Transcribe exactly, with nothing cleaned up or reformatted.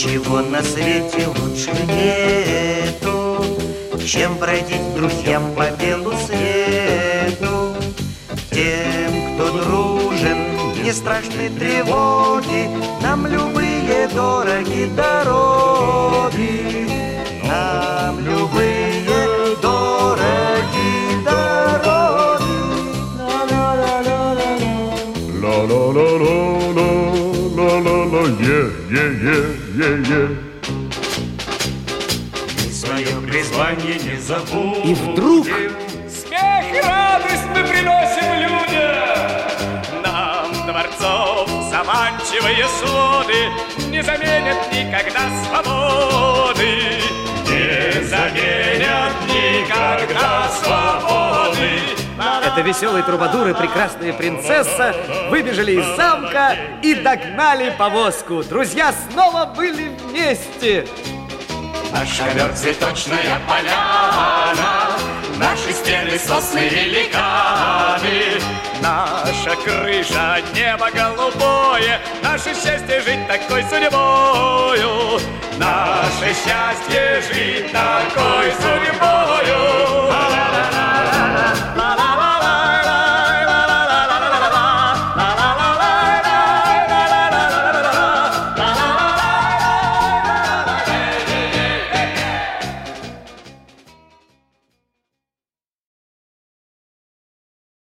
Ничего на свете лучше нету, чем бродить друзьям по белу свету. Тем, кто дружен, не страшны тревоги, нам любые дороги дороги. Нам любые дороги дороги. Ла-ла-ла-ла-ла-ла-ла-ла, е-е-е-е-е. Мы свое призвание не забудем. И вдруг смех и радость мы приносим людям. Нам дворцов заманчивые своды не заменят никогда свободы. Не заменят никогда свободы. это веселые трубадуры, прекрасная принцесса выбежали из замка и догнали повозку. Друзья снова были вместе. Наш ковер цветочная поляна, наши стены сосны великаны, наша крыша небо голубое, наше счастье жить такой судьбою, наше счастье жить такой судьбою.